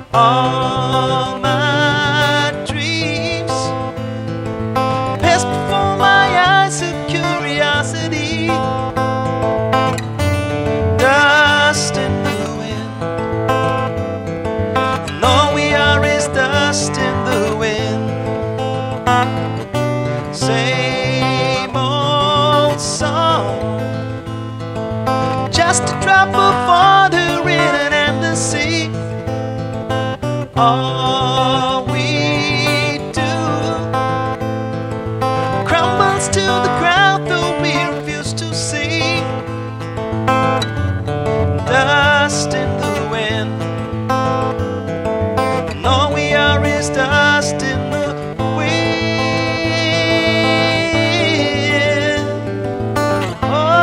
All my dreams pass before my eyes of curiosity. Dust in the wind, and all we are is dust in the wind. Same old song, just a drop of water in an endless sea. All we do crumbles to the ground, though we refuse to see. Dust in the wind, and all we are is dust in the wind. Oh.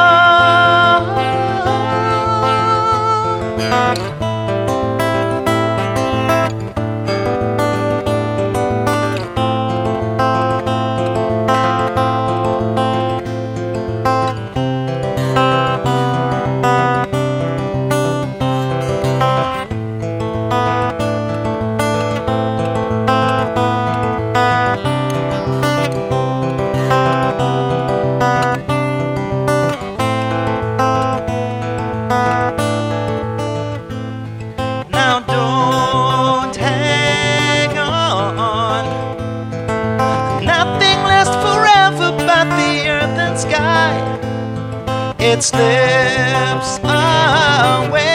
Now don't hang on, nothing lasts forever but the earth and sky. It slips away.